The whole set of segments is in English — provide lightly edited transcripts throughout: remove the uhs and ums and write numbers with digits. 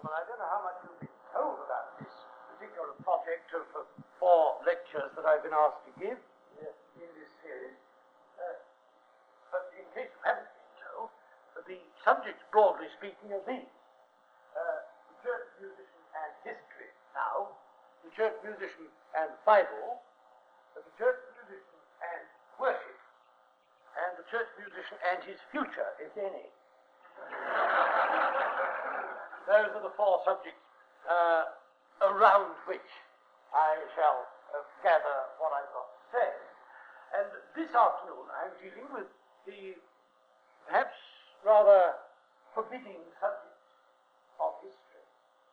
gentlemen, I don't know how much you've been told about this particular project of 4 lectures that I've been asked to give in this series. But in case you haven't been told, the subjects, broadly speaking, are these. The church musician and history now, the church musician and Bible, the church musician and worship, and the church musician and his future, if any. Those are the 4 subjects around which I shall gather what I've got to say. And this afternoon I'm dealing with the perhaps rather forbidding subject of history.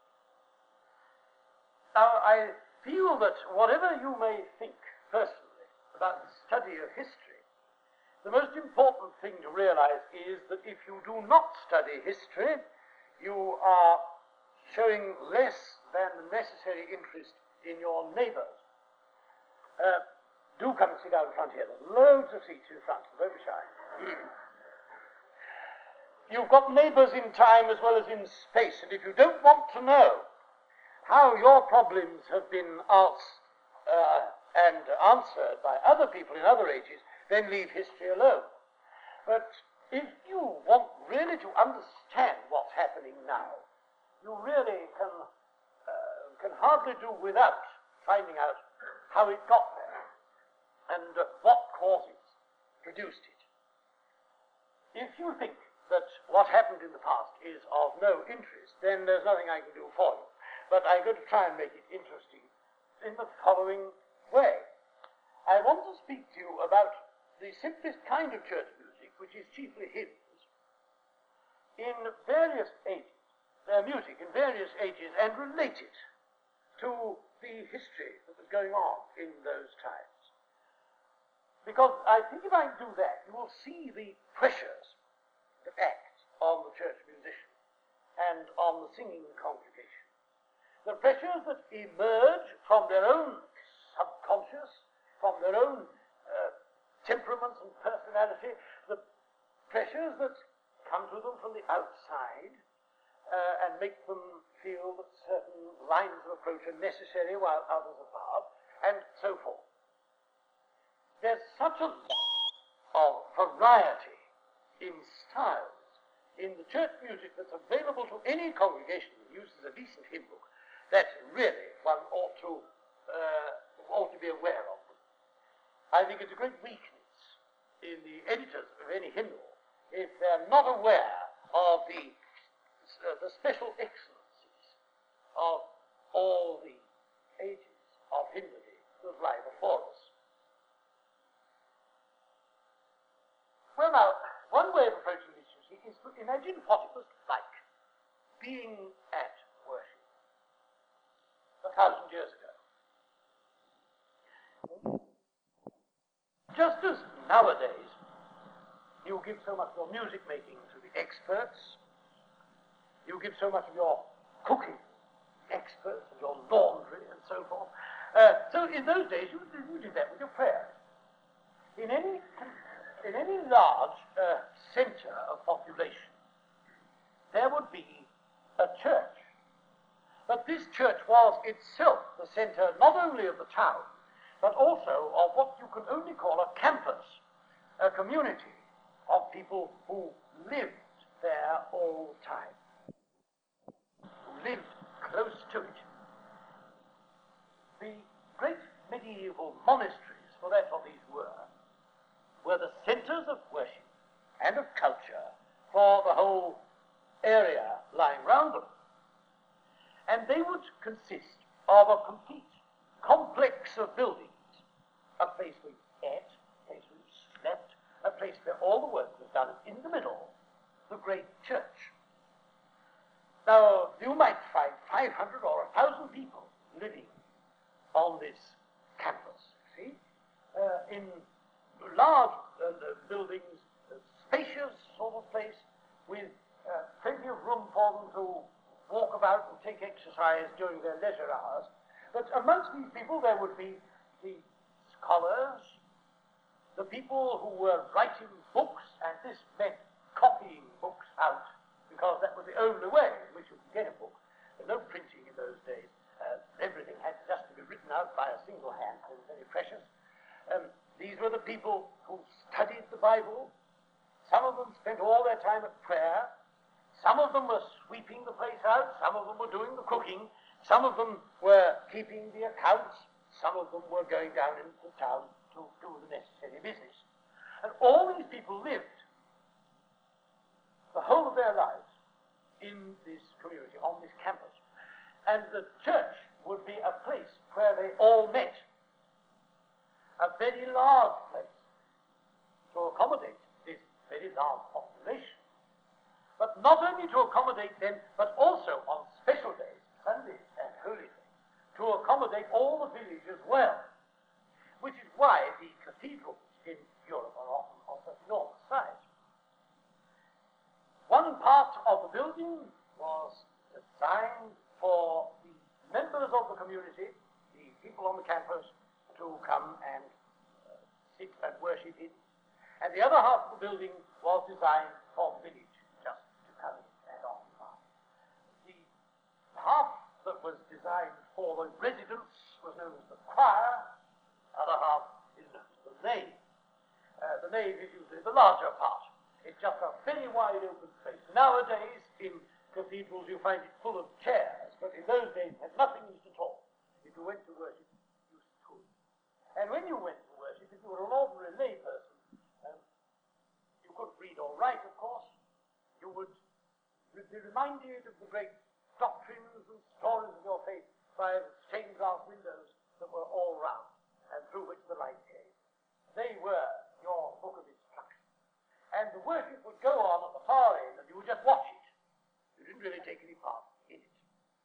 Now, I feel that whatever you may think personally about the study of history, the most important thing to realize is that if you do not study history, you are showing less than the necessary interest in your neighbours. Do come and sit down in front here. There's loads of seats in front, so don't be shy. You've got neighbours in time as well as in space, and if you don't want to know how your problems have been asked and answered by other people in other ages, then leave history alone. But if you want really to understand what's happening now, you really can hardly do without finding out how it got there and what causes produced it. If you think that what happened in the past is of no interest, then there's nothing I can do for you. But I'm going to try and make it interesting in the following way. I want to speak to you about the simplest kind of church music, which is chiefly hymns, in various ages, their music in various ages, and relate it to the history that was going on in those times. Because I think if I do that, you will see the pressures that act on the church musician and on the singing congregation. The pressures that emerge from their own subconscious, from their own temperaments and personality, the pressures that come to them from the outside and make them feel that certain lines of approach are necessary while others are above, and so forth. There's such a lot of variety in styles in the church music that's available to any congregation that uses a decent hymn book that really one ought to be aware of them. I think it's a great weakness in the editors of any hymnal if they're not aware of the special excellencies of all the ages of hymnody that lie before us. Well, now, one way of approaching this, you see, is to imagine what it was like being at worship 1,000 years ago. Just as nowadays you give so much of your music making to the experts, you give so much of your cooking experts and your laundry and so forth. So in those days you did that with your prayers. In any large center of population, there would be a church. But this church was itself the center not only of the town, but also of what you can only call a campus, a community of people who lived there all the time, who lived close to it. The great medieval monasteries, for that's what these were the centers of worship and of culture for the whole area lying round them. And they would consist of a complete complex of buildings, a place where you ate, a place where you slept, a place where all the work was done, in the middle, the great church. Now, you might find 500 or 1,000 people living on this campus, see, in large buildings, spacious sort of place, with plenty of room for them to walk about and take exercise during their leisure hours. But amongst these people there would be the scholars, the people who were writing books, and this meant copying books out, because that was the only way in which you could get a book. people who studied the Bible. Some of them spent all their time at prayer. Some of them were sweeping the place out. Some of them were doing the cooking. Some of them were keeping the accounts. Some of them were going down into town to do the necessary business. And all these people lived the whole of their lives in this community, on this campus. And the church would be a place where they all met. A very large place to accommodate this very large population. But not only to accommodate them, but also on special days, Sundays and holy days, to accommodate all the village as well. Which is why the cathedrals in Europe are often of such enormous size. One part of the building was designed for the members of the community, the people on the campus, to come and sit and worship in. And the other half of the building was designed for the village, just to come in and occupy. The half that was designed for the residents was known as the choir. The other half is known as the nave. The nave is usually the larger part. It's just a very wide open space. Nowadays, in cathedrals, you find it full of chairs, but in those days, it had nothing in it at all. If you went to worship, you stood. And when you went to worship, if you were an ordinary lay person, you couldn't read or write, of course. You would be reminded of the great doctrines and stories of your faith by the stained glass windows that were all round and through which the light came. They were your book of instruction. And the worship would go on at the far end, and you would just watch it. You didn't really take any part in it.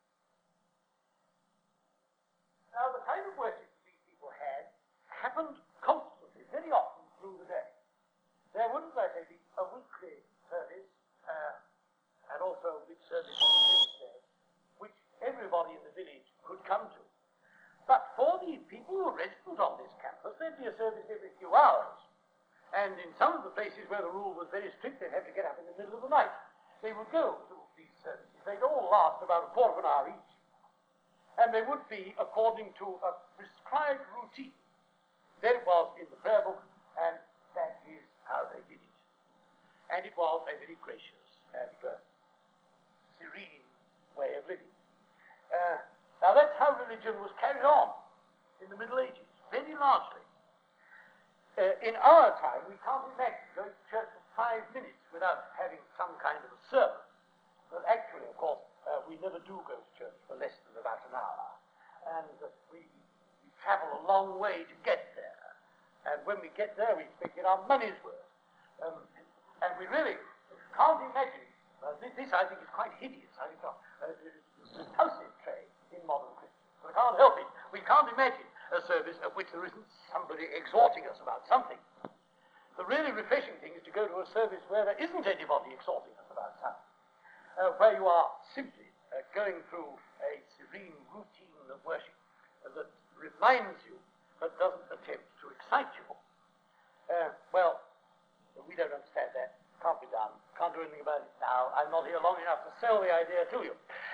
Now, the kind of worship that these people had happened constantly, very often through the day. There wouldn't, like I say, be a weekly service, and also a big service on the next day, which everybody in the village could come to. But for the people who were resident on this campus, there'd be a service every few hours. And in some of the places where the rule was very strict, they'd have to get up in the middle of the night. They would go to these services. They'd all last about a quarter of an hour each. And they would be according to a prescribed routine. There it was in the prayer book, and that is how they did it. And it was a very gracious and serene way of living. Now that's how religion was carried on in the Middle Ages, very largely. In our time, we can't imagine going to church for 5 minutes without having some kind of a sermon. But actually, of course, we never do go to church for less than about an hour. And we travel a long way to get there. And when we get there, we expect to get our money's worth. And we really can't imagine. This, I think, is quite hideous. I think it's a repulsive trait in modern Christians. We can't help it. We can't imagine a service at which there isn't somebody exhorting us about something. The really refreshing thing is to go to a service where there isn't anybody exhorting us about something, where you are simply going through a serene routine of worship that reminds you but doesn't attempt to excite you. Well, we don't understand that. Can't be done. Can't do anything about it now. I'm not here long enough to sell the idea to you.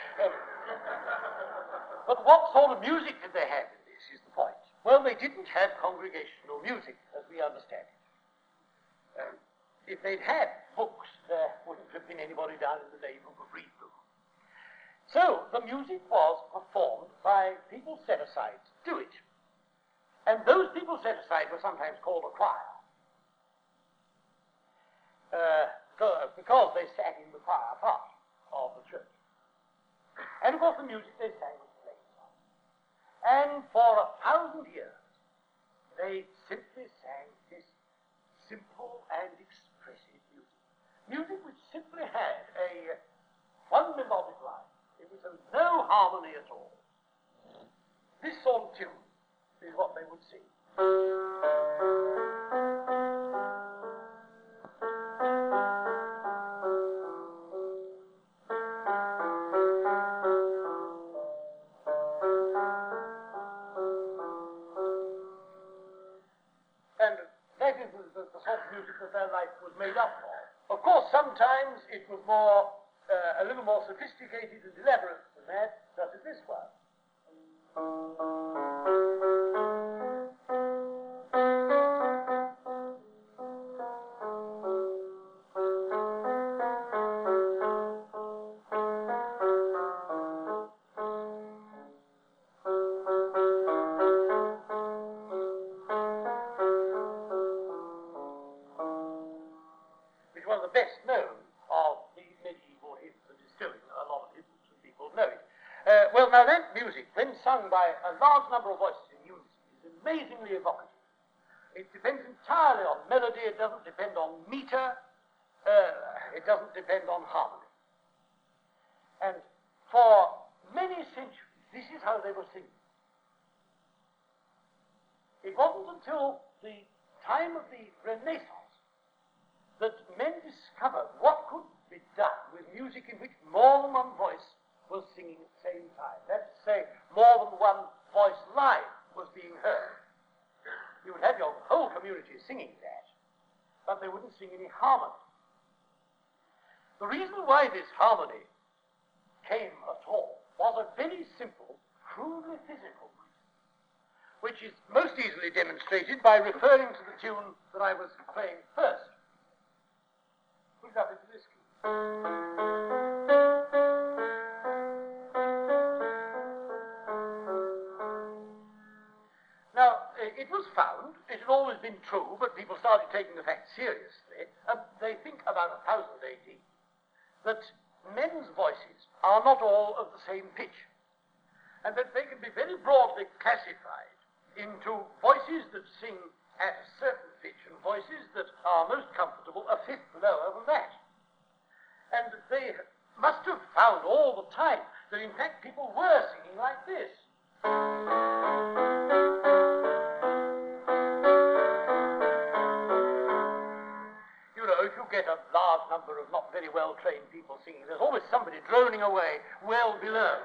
But what sort of music did they have in this is the point. Well, they didn't have congregational music as we understand it. If they'd had books, there wouldn't have been anybody down in the nave who could read them. So the music was performed by people set aside to do it. And those people set aside were sometimes called a choir. Because they sang in the choir part of the church. And of course the music they sang was played on. And for 1,000 years, they simply sang this simple and expressive music. Music which simply had one melodic line. It was no harmony at all. This sort of tune is what they would sing. Of course, sometimes it was a little more sophisticated and elaborate than that, such as this one. now that music, when sung by a large number of voices in unison, is amazingly evocative. It depends entirely on melody, it doesn't depend on meter, it doesn't depend on harmony. And for many centuries, this is how they were singing. It wasn't until the time of the Renaissance that men discovered what could be done with music in which more than one voice was singing at the same time. That's to say, more than one voice line was being heard. You would have your whole community singing that, but they wouldn't sing any harmony. The reason why this harmony came at all was a very simple, crudely physical reason, which is most easily demonstrated by referring to the tune that I was playing first. Put it up into this key. Now, it was found, it had always been true, but people started taking the facts seriously, they think about 1000 AD, that men's voices are not all of the same pitch, and that they can be very broadly classified into voices that sing at a certain pitch and voices that are most comfortable a fifth lower than that. And they must have found all the time that in fact people were singing like this. You know, if you get a large number of not very well trained people singing, there's always somebody droning away well below.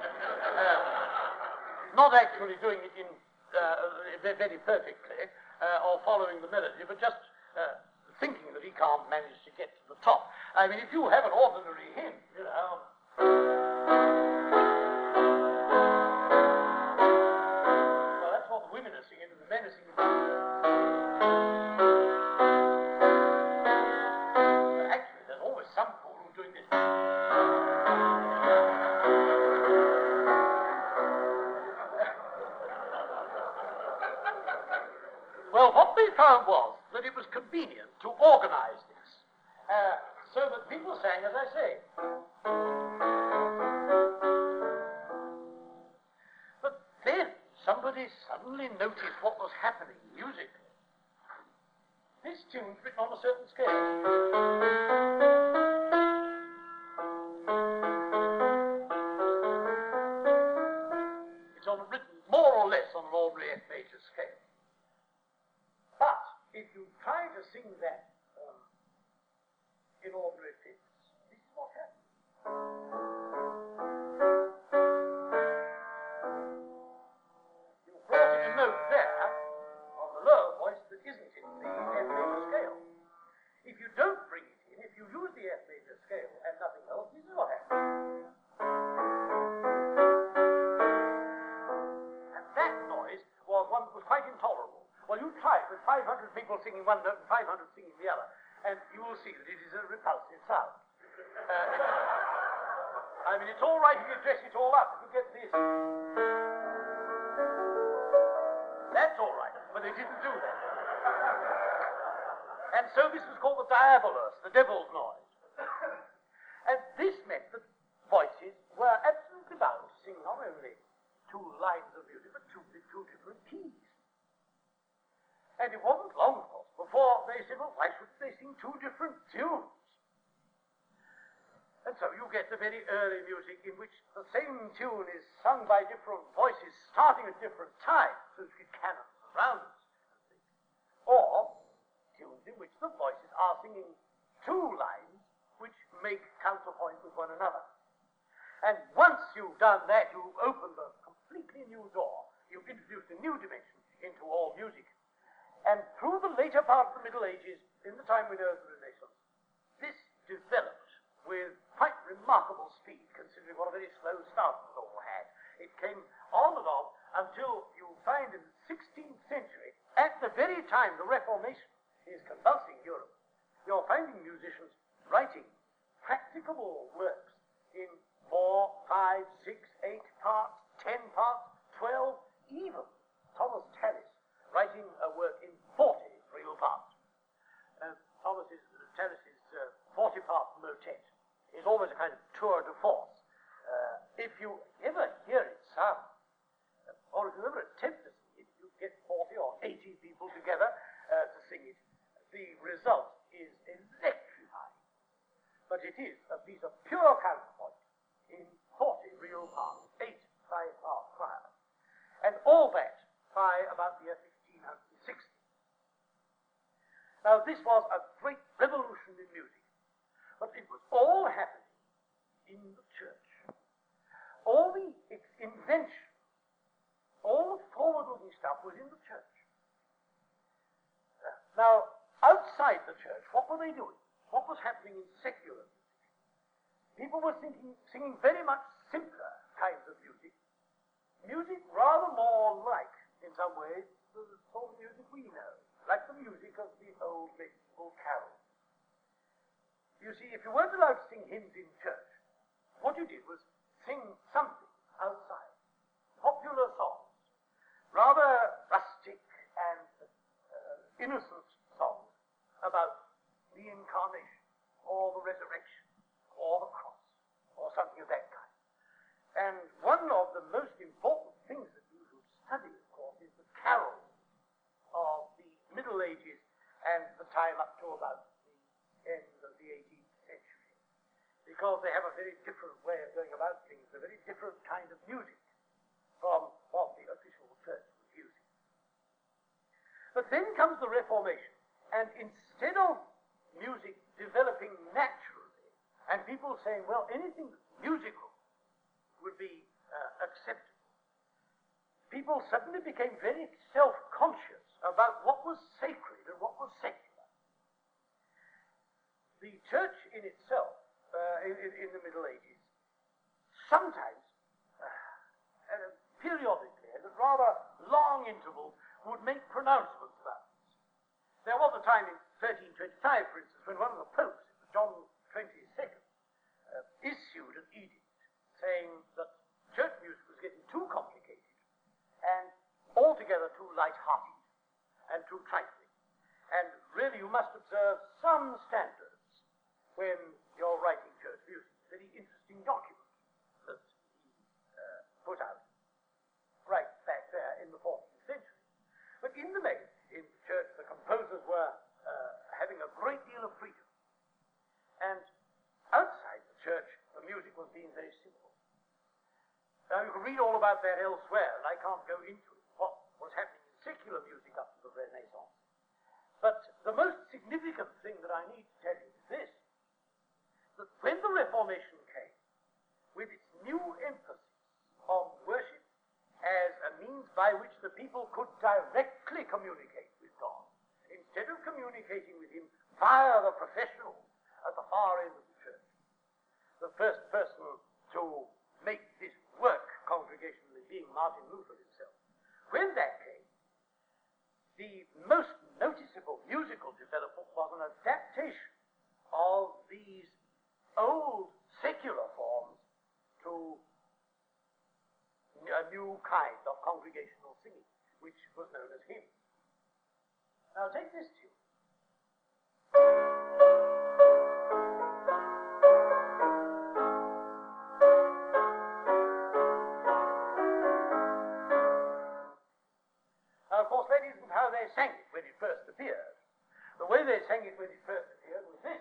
Not actually doing it in very perfectly, or following the melody, but just thinking that he can't manage to get to the top. I mean, if you have an ordinary hymn, you know... Well, that's what the women are singing, and the men are singing... But actually, there's always some fool who's doing this. Well, what they found was that it was convenient to organize this, so that people sang, as I say. But then somebody suddenly noticed what was happening musically. This tune's written on a certain scale. It's written more or less on an ordinary F major scale. But if you try to sing that in ordinary fifths, this is what happens. You brought in a note there on the lower voice that isn't in the F major scale. If you don't bring it in, if you use the F major scale and nothing else, this is what happens. And that noise was one that was quite intolerable. Well, you try it with 500 people singing one note and 500 singing the other, and you will see that it is a repulsive sound. I mean, it's all right if you dress it all up. If you get this. That's all right, but they didn't do that. And so this was called the diabolus, the devil's noise. And this meant that voices were absolutely bound to sing not only two lines of music, but two different keys. And it wasn't long, of course, before they said, well, why shouldn't they sing two different tunes? And so you get the very early music in which the same tune is sung by different voices starting at different times, so as you cannons and rounds and things. Or tunes in which the voices are singing two lines which make counterpoint with one another. And once you've done that, you've opened a completely new door. You've introduced a new dimension into all music. And through the later part of the Middle Ages, in the time we know as the Renaissance, this developed with quite remarkable speed, considering what a very slow start it all had. It came on and on until you find in the 16th century, at the very time the Reformation is convulsing Europe, you're finding musicians writing practicable works in 4, 5, 6, 8 parts, 10 parts, 12, even Thomas Tallis writing a work in 40 real parts. Tallis's 40-part motet is always a kind of tour de force. If you ever hear it sung about the year 1560. Now, this was a great revolution in music, but it was all happening in the church. All the invention, all the forward-looking stuff was in the church. Now, outside the church, what were they doing? What was happening in secular music? People were singing very much simpler kinds of music. Music rather more like, in some ways, the sort of music we know, like the music of the old medieval carols. You see, if you weren't allowed to sing hymns in church, what you did was sing something outside. Popular songs, rather rustic and innocent songs about the incarnation, or the resurrection, or the cross, or something of that kind. And one of the most important things that you should study, of course, is the carols of the Middle Ages and the time up to about the end of the 18th century. Because they have a very different way of going about things, a very different kind of music from what the official church was using. But then comes the Reformation, and instead of music developing naturally, and people saying, well, anything that's musical would be acceptable, people suddenly became very self-conscious about what was sacred and what was secular. The church in itself, in the Middle Ages, sometimes, periodically, and at rather long intervals, would make pronouncements about this. There was a time in 1325, for instance, when one of the popes, John XXII, issued an edict saying that church music was getting too complicated and altogether too light-hearted and too trifling. And really you must observe some standards when you're writing church music. Very interesting document that he put out right back there in the 14th century. But in the main, in the church, the composers were having a great deal of freedom. And outside the church, the music was being very simple. Now, you can read all about that elsewhere, and I can't go into it, what was happening in secular music up to the Renaissance. But the most significant thing that I need to tell you is this, that when the Reformation came, with its new emphasis on worship as a means by which the people could directly communicate with God, instead of communicating with Him via the professionals at the far end of the church, the first person to make this work congregationally being Martin Luther himself. When that came, the most noticeable musical development was an adaptation of these old secular forms to a new kind of congregational singing, which was known as hymns. Now take this tune. Now, of course, that isn't how they sang it when it first appeared. The way they sang it when it first appeared was this.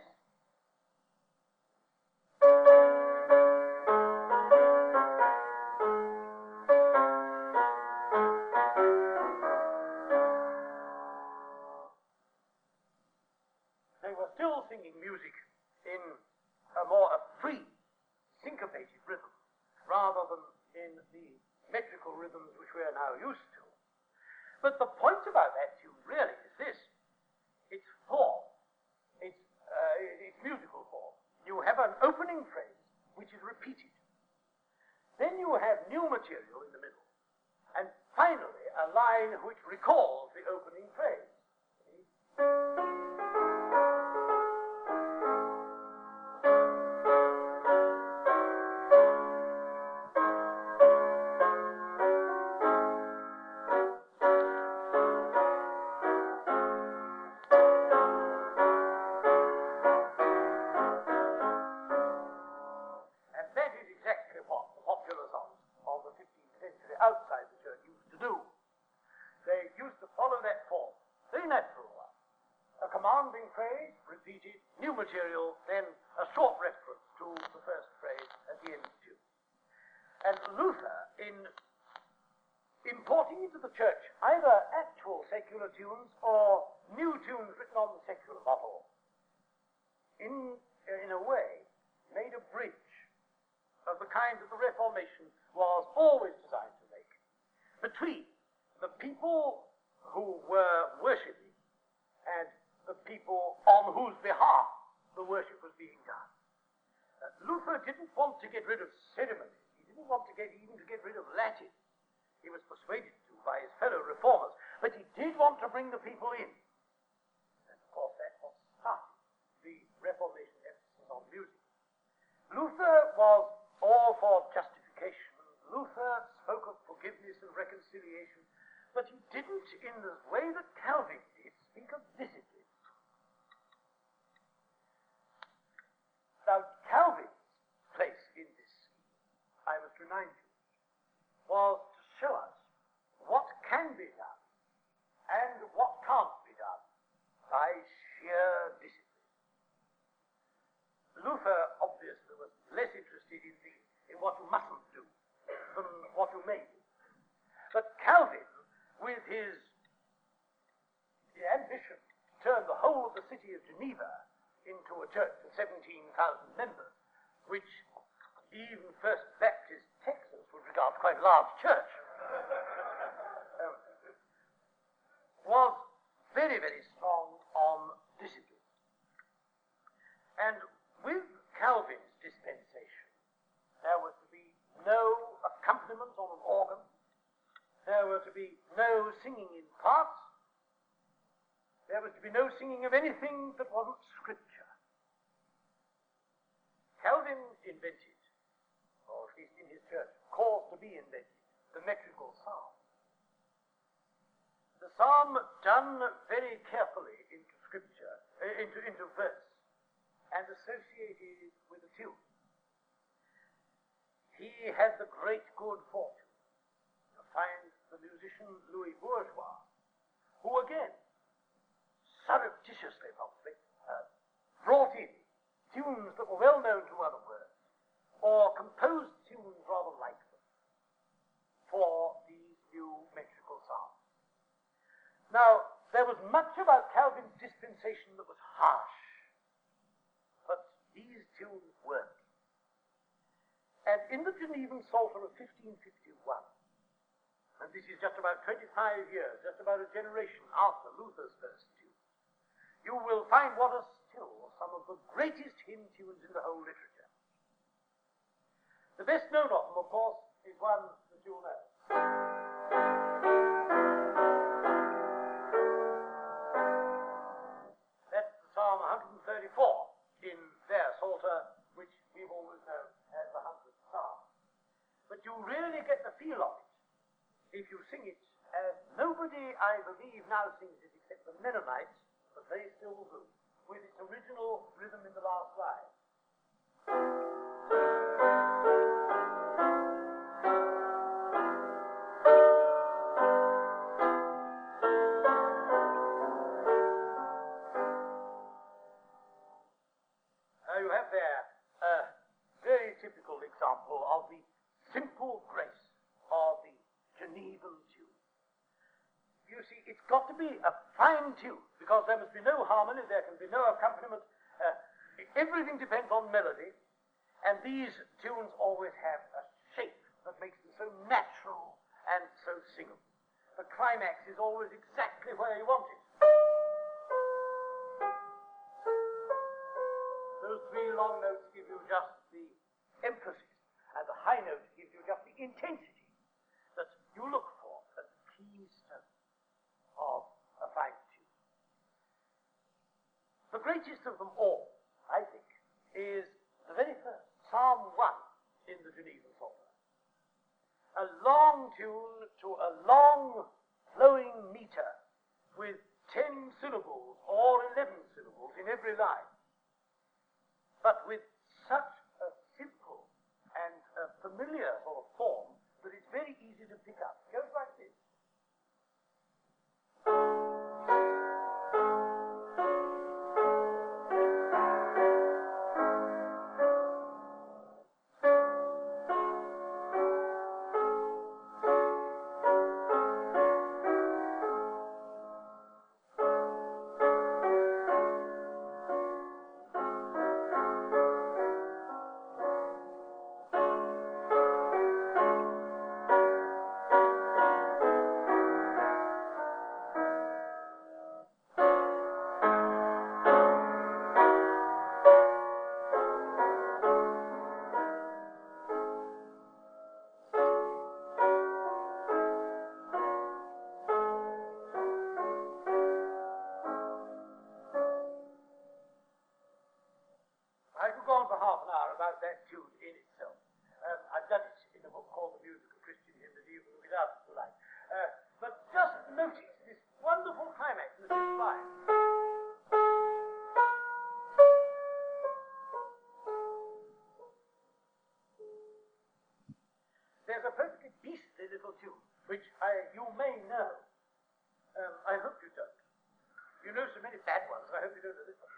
They were still singing music in a free, syncopated rhythm, rather than in the metrical rhythms which we are now used to. But the point about that tune really is this. It's form. It's musical form. You have an opening phrase which is repeated. Then you have new material in the middle. And finally, a line which recalls the opening phrase. Outside the church used to do. They used to follow that form, very natural one. A commanding phrase, repeated, new material, then a short reference to the first phrase at the end of the tune. And Luther, in importing into the church either actual secular tunes or new tunes written on the secular model, in a way, made a bridge of the kind that the Reformation was always designed to make between the people who were worshipping and the people on whose behalf the worship was being done. Luther didn't want to get rid of ceremonies. He didn't want to get rid of Latin. He was persuaded to by his fellow reformers, but he did want to bring the people in. And of course that was started the Reformation emphasis on music. Luther was all for justification. Luther spoke of forgiveness and reconciliation, but he didn't, in the way that Calvin did, speak of discipline. Now, Calvin's place in this scheme, I must remind you, was to show us what can be done and what can't be done by sheer discipline. Luther, obviously, was less interested in what you mustn't do than what you may do. But Calvin, with his ambition to turn the whole of the city of Geneva into a church of 17,000 members, which even First Baptist Texas would regard quite a large church, was very, very strong on discipline. And with Calvin's dispensation, there was to be no accompaniment on an organ, there were to be no singing in parts, there was to be no singing of anything that wasn't scripture. Calvin invented, or at least in his church, caused to be invented, the metrical psalm. The psalm done very carefully into scripture, into verse, and associated with a tune. He had the great good fortune to find the musician Louis Bourgeois, who again, surreptitiously probably, brought in tunes that were well known to other words, or composed tunes rather like them, for these new metrical psalms. Now, there was much about Calvin's dispensation that was harsh, but these tunes worked. And in the Genevan Psalter of 1551, and this is just about 25 years, just about a generation after Luther's first tune, you will find what are still some of the greatest hymn tunes in the whole literature. The best known of them, of course, is one that you'll know. That's the Psalm 134 in their Psalter, which we've always known as the 100th Psalm. But you really get the feel of it if you sing it as nobody, I believe, now sings it except the Mennonites, but they still do, with its original rhythm in the last line. Now you have there a very typical example of the simple grace of the Genevan tune. You see, it's got to be a fine tune, because there must be no harmony, there can be no accompaniment. Everything depends on melody, and these tunes always have a shape that makes them so natural and so singable. The climax is always exactly where you want it. Those three long notes give you just the emphasis, and the high note gives you just the intensity that you look for at the keystone of a fine tune. The greatest of them all, I think, is the very first, Psalm 1 in the Genevan Psalter. A long tune to a long flowing meter with 10 syllables or 11 syllables in every line, but with such a simple and a familiar sort of form that it's very easy to pick up. It goes like this. There's a perfectly beastly little tune, which you may know. I hope you don't. You know so many bad ones, I hope you don't know this one.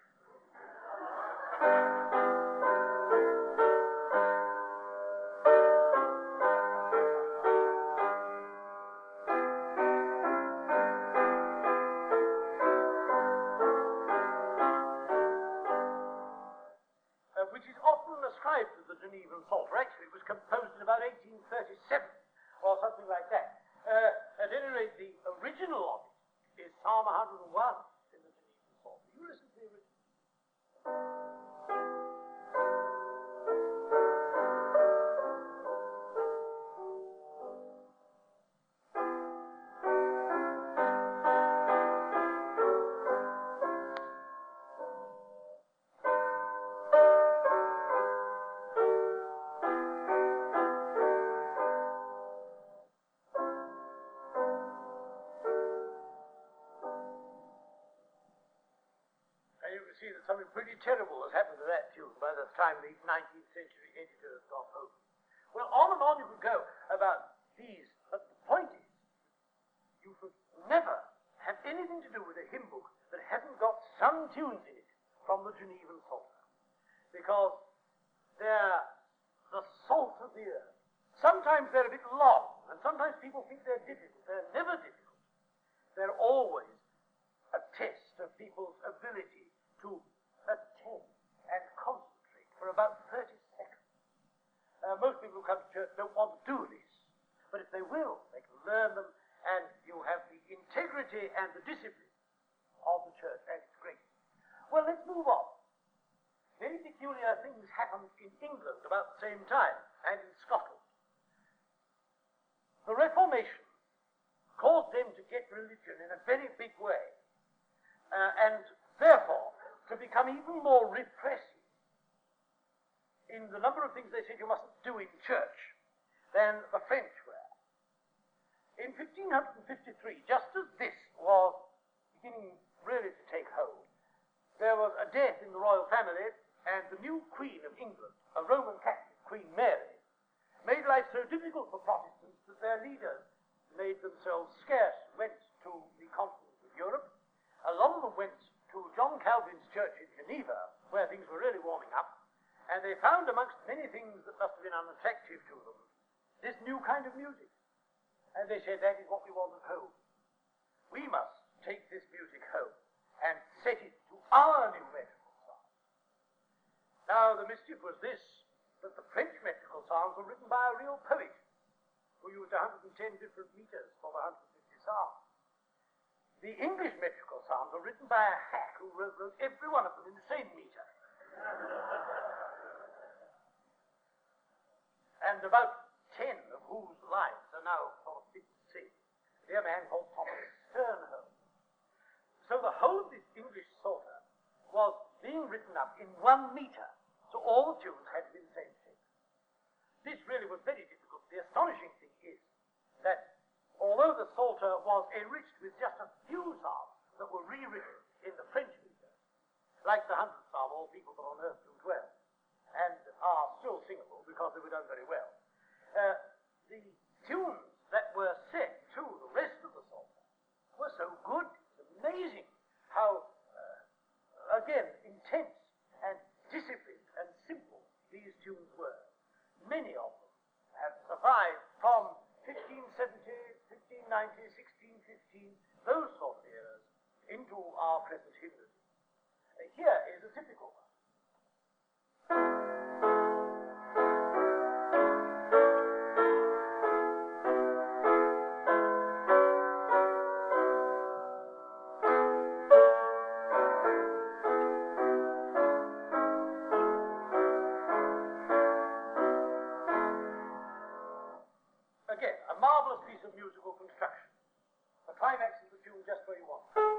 Which is often ascribed to the Genevan Psalter. Actually, it was composed in about 1837, or something like that. At any rate, the original of it is Psalm 101 in the Genevan Psalter. You listen to the original. See that something pretty terrible has happened to that tune by the time the 19th century editors got hold. Well, on and on you could go about these, but the point is, you should never have anything to do with a hymn book that hasn't got some tunes in it from the Genevan Psalter, because they're the salt of the earth. Sometimes they're a bit long, and sometimes people think they're difficult. They're never difficult. They're always a test of people's ability to attend and concentrate for about 30 seconds. Most people who come to church don't want to do this, but if they will, they can learn them, and you have the integrity and the discipline of the church, and it's great. Well, let's move on. Very peculiar things happened in England about the same time, and in Scotland. The Reformation caused them to get religion in a very big way, and therefore to become even more repressive in the number of things they said you mustn't do in church than the French were. In 1553, just as this was beginning really to take hold, there was a death in the royal family, and the new Queen of England, a Roman Catholic, Queen Mary, made life so difficult for Protestants that their leaders made themselves scarce, went to the continent of Europe. A lot of them went to John Calvin's church in Geneva, where things were really warming up, and they found amongst many things that must have been unattractive to them, this new kind of music. And they said, that is what we want at home. We must take this music home and set it to our new metrical psalms. Now, the mischief was this, that the French metrical psalms were written by a real poet, who used 110 different meters for the 150 psalms. The English metrical psalms were written by a hack who wrote every one of them in the same meter. And about 10 of whose lines are now sort of fit to sing. A dear man called Thomas Sternholm. So the whole of this English psalter was being written up in 1 meter, so all the tunes had to be the same shape. This really was very difficult. The astonishing thing is that although the Psalter was enriched with just a few psalms that were rewritten in the French meter, like the 100th Psalm, all people but on earth do dwell, and are still singable because they were done very well, the tunes that were set to the rest of the Psalter were so good. It's amazing how, again, intense and disciplined and simple these tunes were. Many of them have survived from 1570, 1590, 1615, those sort of eras, into our present hymnody. Here is a typical one. Again, a marvelous piece of musical construction. The climax of the tune just where you want it.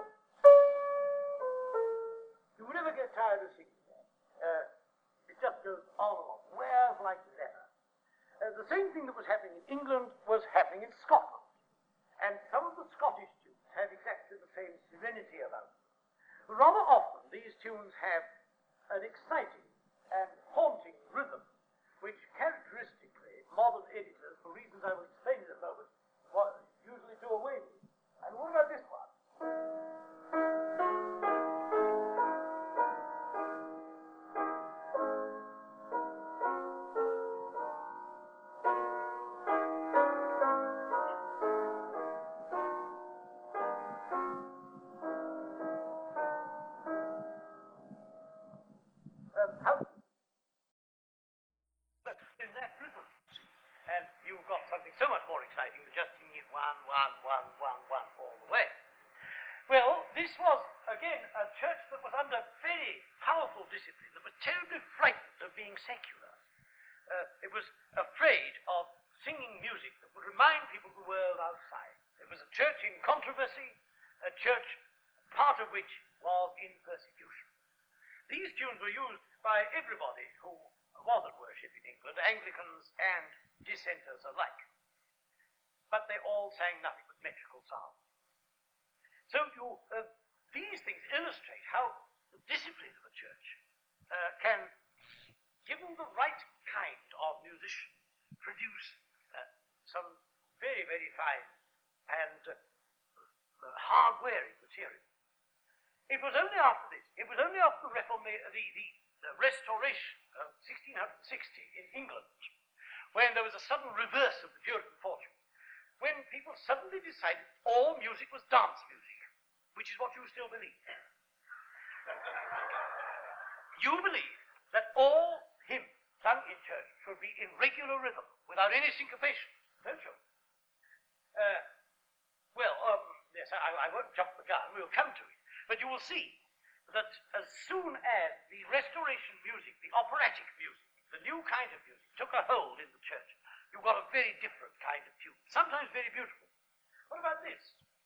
You will never get tired of singing that. It just goes on and on. Wears like leather. The same thing that was happening in England was happening in Scotland. And some of the Scottish tunes have exactly the same serenity about them. Rather often, these tunes have an exciting and haunting rhythm, which characteristically modern editors, for reasons got something so much more exciting than just singing it one, one, one, one, one all the way. Well, this was, again, a church that was under very powerful discipline, that was terribly frightened of being secular. It was afraid of singing music that would remind people of the world outside. It was a church in controversy, a church, part of which was in persecution. These tunes were used by everybody who was at worship in England, Anglicans and dissenters alike. But they all sang nothing but metrical psalms. So these things illustrate how the discipline of a church can, given the right kind of musician, produce some very, very fine and hard-wearing material. It was only after this, it was only after the Restoration of 1660 in England, when there was a sudden reverse of the Puritan fortune, when people suddenly decided all music was dance music, which is what you still believe. You believe that all hymns sung in church should be in regular rhythm, without any syncopation, don't you? Yes, I won't jump the gun, we'll come to it. But you will see that as soon as the Restoration music, the operatic music, the new kind of music, took a hold in the church, you got a very different kind of tune, sometimes very beautiful. What about this?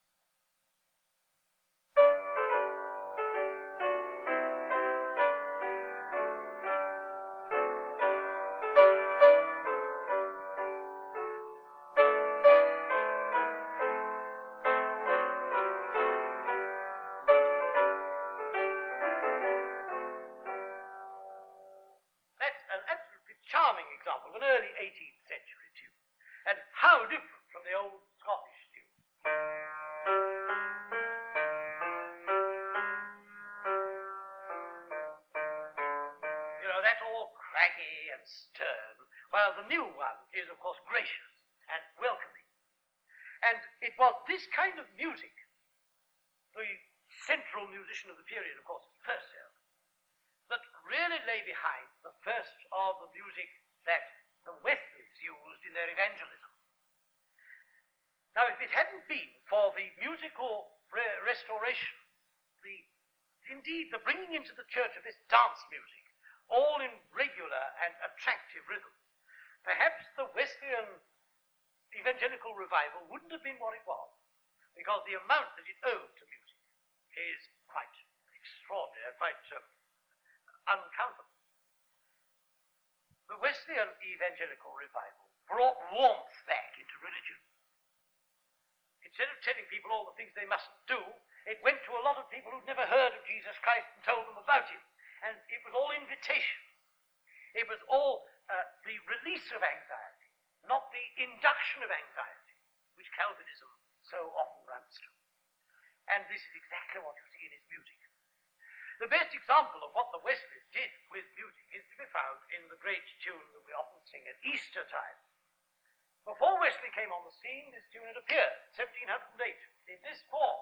Charming example of an early 18th century tune, and how different from the old Scottish tune. You know, that's all craggy and stern, while the new one is, of course, gracious and welcoming. And it was this kind of music, the central musician of the period, of course, Purcell, that really lay behind the first of the music that the Wesleys used in their evangelism. Now, if it hadn't been for the musical restoration, indeed the bringing into the church of this dance music, all in regular and attractive rhythm, perhaps the Wesleyan evangelical revival wouldn't have been what it was, because the amount that it owed to music is quite extraordinary, quite uncountable. The Wesleyan evangelical revival brought warmth back into religion. Instead of telling people all the things they mustn't do, it went to a lot of people who'd never heard of Jesus Christ and told them about him. And it was all invitation. It was all the release of anxiety, not the induction of anxiety, which Calvinism so often runs to. And this is exactly what you see in his music. The best example of what the Wesleys did with music is to be found in the great tune that we often sing at Easter time. Before Wesley came on the scene, this tune had appeared, 1708, in this form.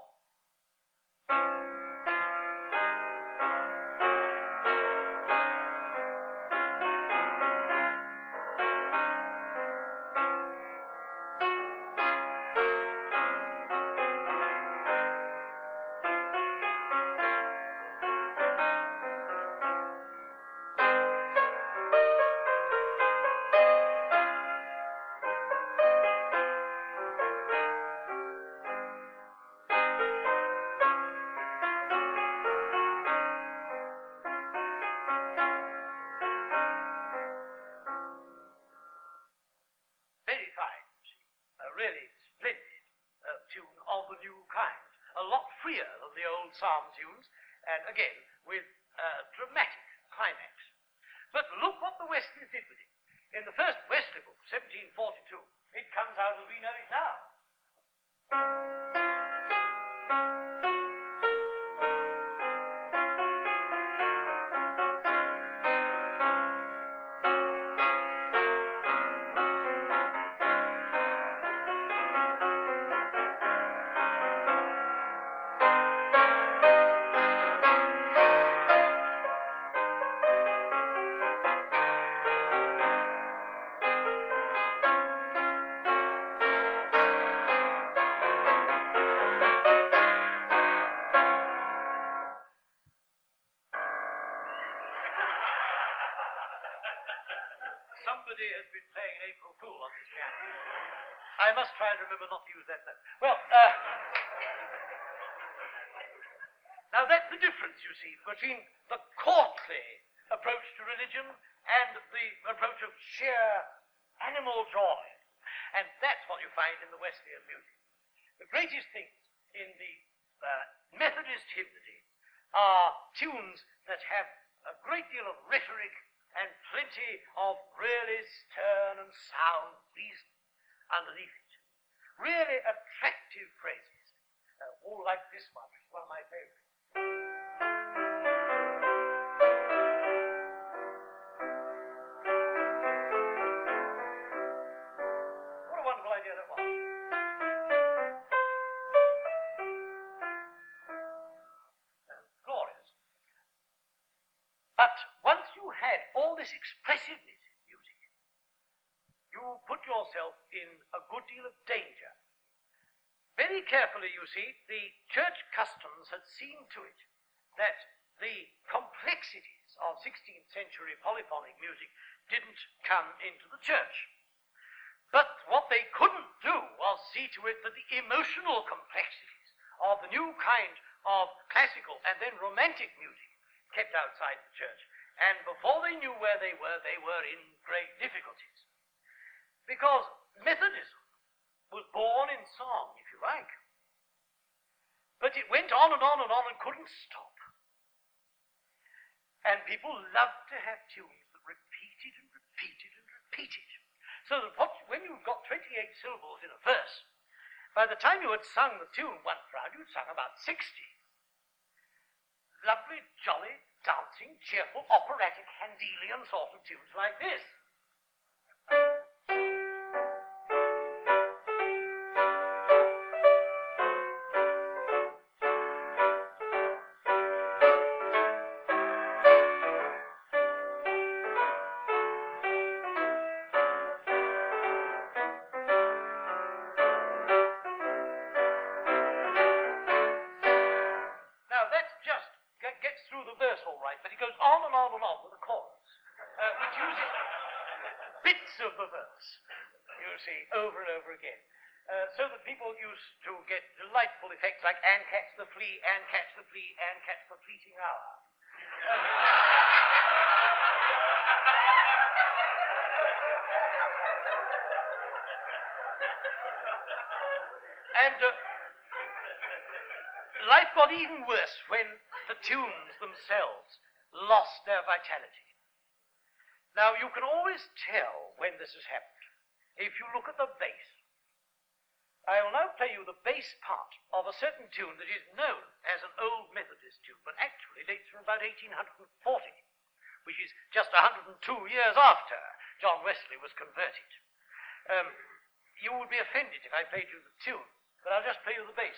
Psalm tunes, and again with dramatic climax. But look what the Wesleys did with it. In the first Wesley book, 1742, it comes out as we know it now. I must try and remember not to use that note. Well, now that's the difference, you see, between the courtly approach to religion and the approach of sheer animal joy. And that's what you find in the Wesleyan music. The greatest things in the Methodist hymnody are tunes that have a great deal of rhetoric and plenty of really stern and sound reason underneath it. Really attractive phrases, all like this one, which is one of my favorites. What a wonderful idea that was. Glorious. But once you had all this expressiveness in music, you put yourself in a good deal of danger. Very carefully, you see, the church customs had seen to it that the complexities of 16th century polyphonic music didn't come into the church. But what they couldn't do was see to it that the emotional complexities of the new kind of classical and then romantic music kept outside the church. And before they knew where they were in great difficulties. Because Methodism was born in song, if you like. But it went on and on and on and couldn't stop. And people loved to have tunes that repeated and repeated and repeated. So that when you've got 28 syllables in a verse, by the time you had sung the tune once round, you'd sung about 60. Lovely, jolly, dancing, cheerful, operatic, Handelian sort of tunes like this. Over and over again. So that people used to get delightful effects like "and catch the flea, and catch the flea, and catch the fleeting hour." And life got even worse when the tunes themselves lost their vitality. Now, you can always tell when this has happened if you look at the bass. I will now play you the bass part of a certain tune that is known as an old Methodist tune, but actually dates from about 1840, which is just 102 years after John Wesley was converted. You would be offended if I played you the tune, but I'll just play you the bass.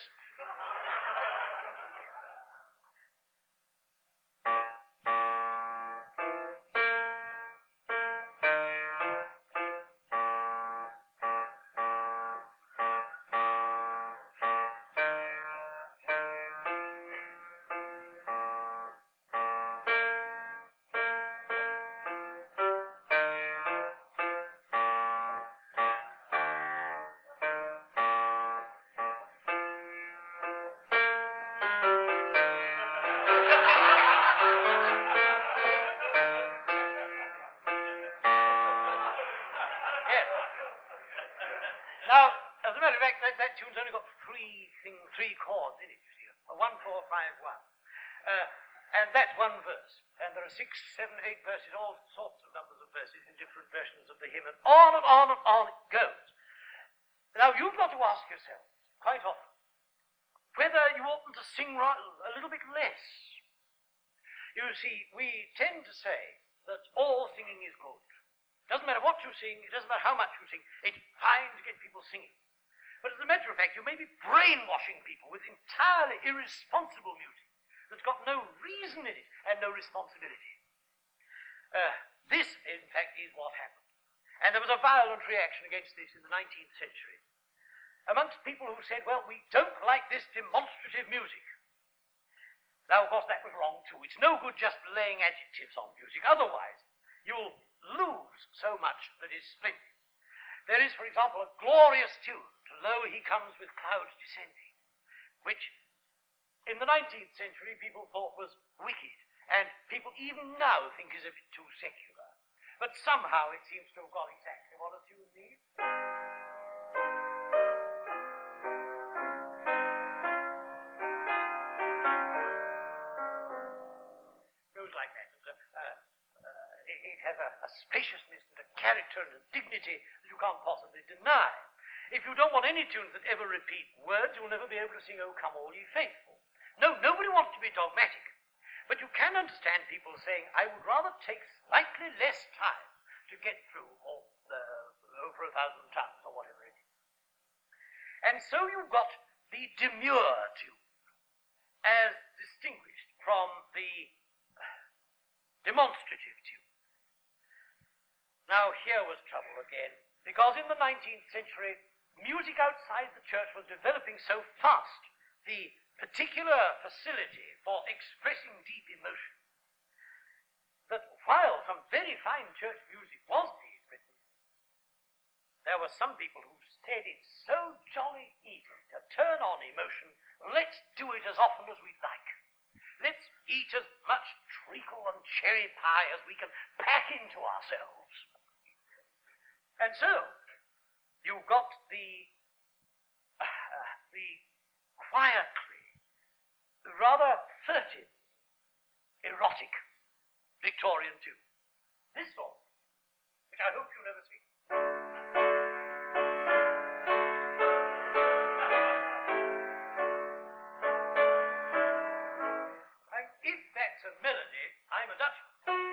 That tune's only got three chords in it, you see. A 1, 4, 5, 1. And that's one verse. And there are 6, 7, 8 verses, all sorts of numbers of verses in different versions of the hymn, and on and on and on it goes. Now, you've got to ask yourself, quite often, whether you oughtn't to sing a little bit less. You see, we tend to say that all singing is good. It doesn't matter what you sing, it doesn't matter how much you sing, it's fine to get people singing. But as a matter of fact, you may be brainwashing people with entirely irresponsible music that's got no reason in it and no responsibility. This, in fact, is what happened. And there was a violent reaction against this in the 19th century amongst people who said, well, we don't like this demonstrative music. Now, of course, that was wrong, too. It's no good just laying adjectives on music. Otherwise, you'll lose so much that is splendid. There is, for example, a glorious tune, to Lo he comes with clouds descending, which in the 19th century people thought was wicked, and people even now think is a bit too secular. But somehow it seems to have got exactly what a tune needs. Goes like that. It has a spaciousness and a character and a dignity that you can't possibly deny. If you don't want any tunes that ever repeat words, you'll never be able to sing "O Come All Ye Faithful." No, nobody wants to be dogmatic. But you can understand people saying, I would rather take slightly less time to get through over 1,000 tons or whatever it is. And so you've got the demure tune as distinguished from the demonstrative tune. Now here was trouble again, because in the 19th century, music outside the church was developing so fast, the particular facility for expressing deep emotion, that while some very fine church music was being written, there were some people who said it's so jolly easy to turn on emotion, let's do it as often as we like. Let's eat as much treacle and cherry pie as we can pack into ourselves. And so, you've got the quietly, rather furtive, erotic Victorian tune. This one, which I hope you'll never see. And if that's a melody, I'm a Dutchman.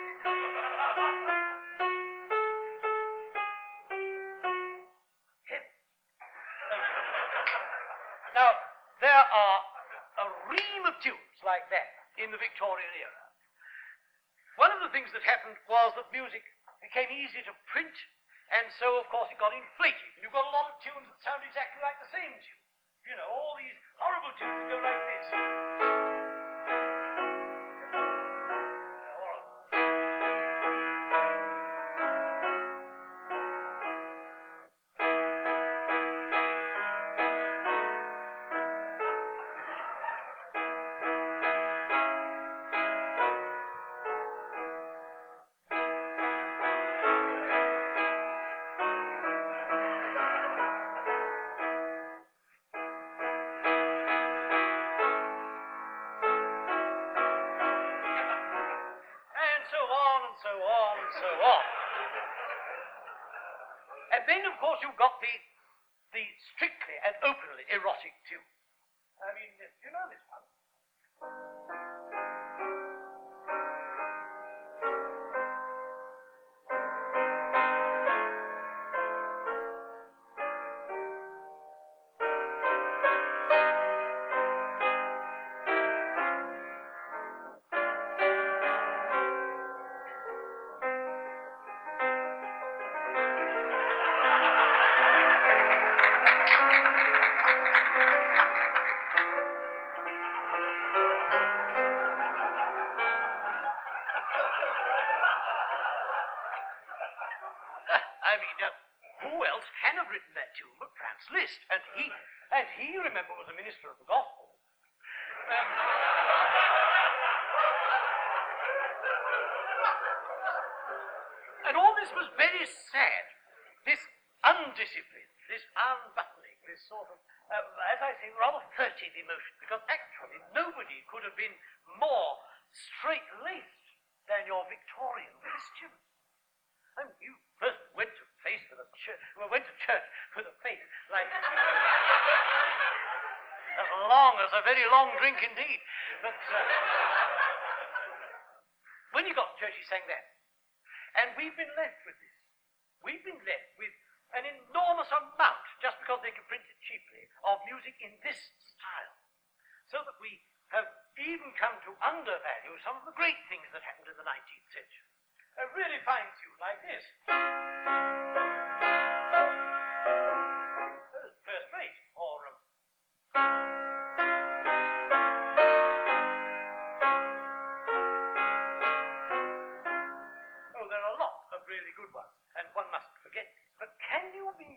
Now, there are a ream of tunes like that in the Victorian era. One of the things that happened was that music became easy to print, and so, of course, it got inflated. And you've got a lot of tunes that sound exactly like the same tune. You know, all these horrible tunes that go like this. And then, of course, you've got the strictly and openly erotic tune. I mean, you know this one. I mean, who else can have written that tune but Franz Liszt? And he, remember, was a minister of the gospel. And all this was very sad. This undiscipline, this unbuttoning, this sort of, as I say, rather furtive emotion, because actually nobody could have been more straight-laced than your Victorian Christian. I mean, you first went to church with a face like as long as a very long drink indeed. But when he got to church, he sang that. And we've been left with this. We've been left with an enormous amount, just because they can print it cheaply, of music in this style. So that we have even come to undervalue some of the great things that happened in the 19th century. A really fine tune like this. First rate, or there are a lot of really good ones, and one mustn't forget this. But can you be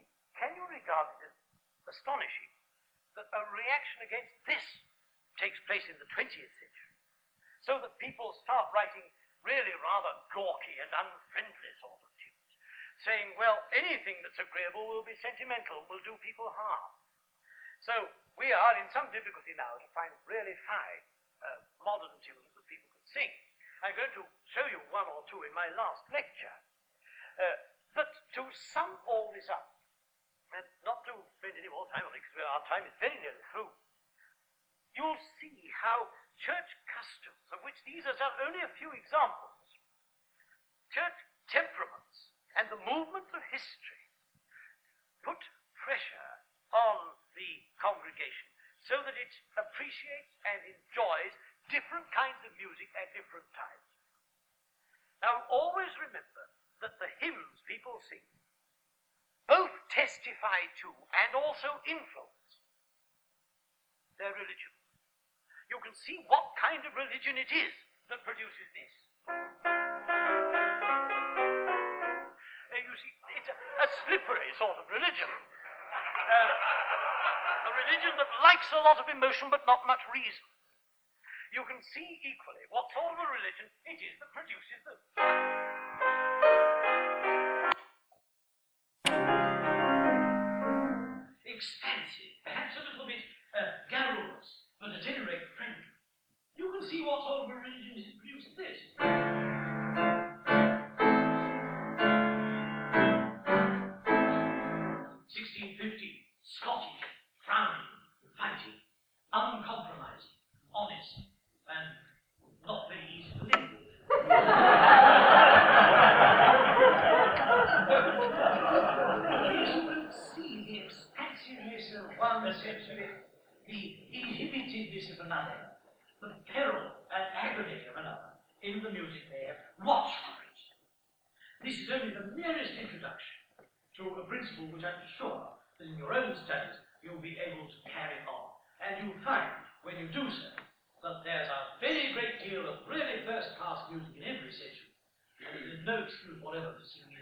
regarded as astonishing that a reaction against this takes place in the 20th century, so that people start writing really rather gawky and unfriendly sort of tunes, saying, well, anything that's agreeable will be sentimental, will do people harm. So we are in some difficulty now to find really fine modern tunes that people can sing. I'm going to show you one or two in my last lecture. But to sum all this up, and not to spend any more time on it, because our time is very nearly through, you'll see how church customs, of which these are only a few examples, church temperaments and the movements of history put pressure on the congregation so that it appreciates and enjoys different kinds of music at different times. Now, always remember that the hymns people sing both testify to and also influence their religion. You can see what kind of religion it is that produces this. You see, it's a slippery sort of religion. A religion that likes a lot of emotion but not much reason. You can see equally what sort of a religion it is that produces them. Expansive, perhaps a little bit garrulous, but at any rate friendly. You can see what sort of a religion is that produces this. 1650, Scottish, frowning, fighting, uncompromising, honest, and not very easy to live with. You can see the expansiveness of one century, the inhibitedness of another, the peril and agony of another in the music they have. Watch for it. This is only the merest introduction to a principle which I'm sure that in your own studies you'll be able to carry on. And you'll find, when you do so, that there's a very great deal of really first-class music in every century. There's no excuse whatever for singing